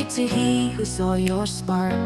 to He who saw your spark.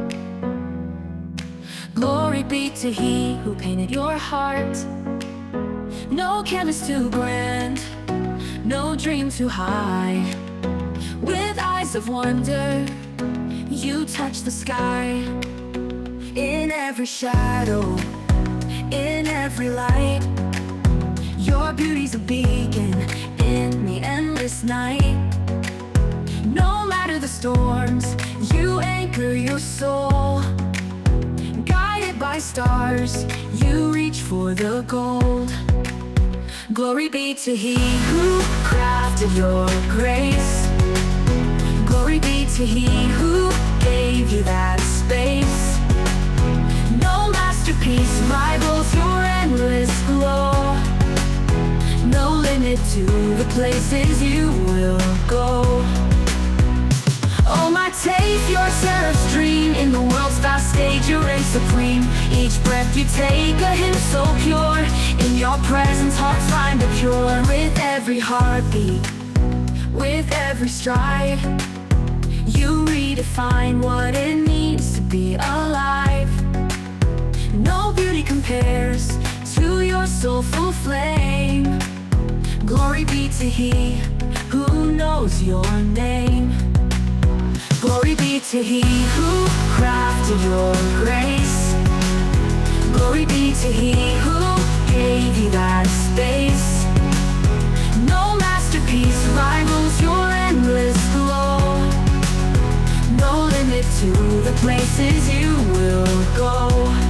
Glory be to He who painted your heart. No canvas too grand, no dream too high. With eyes of wonder, you touch the sky. In every shadow, in every light, your beauty's a beacon in the endless night. No matter the storms, you anchor your soul. Guided by stars, you reach for the gold. Glory be to He who crafted your grace. Glory be to He who gave you that space. No masterpiece rivals your endless glow. No limit to the places you will go. Oh, my taste, your seraph's dream. In the world's vast stage, you reign supreme. Each breath you take, a hymn so pure. In your presence, hearts find a cure. With every heartbeat, with every stride, you redefine what it means to be alive. No beauty compares to your soulful flame. Glory be to He who knows your name. Glory be to He who crafted your grace. Glory be to He who gave you that space. No masterpiece rivals your endless glow. No limit to the places you will go.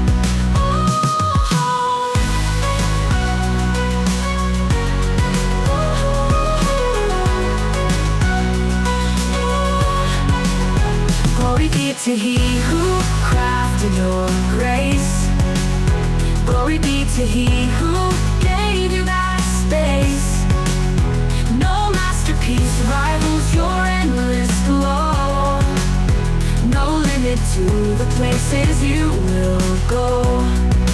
Glory be to He who crafted your grace. Glory be to He who gave you that space. No masterpiece rivals your endless glow. No limit to the places you will go.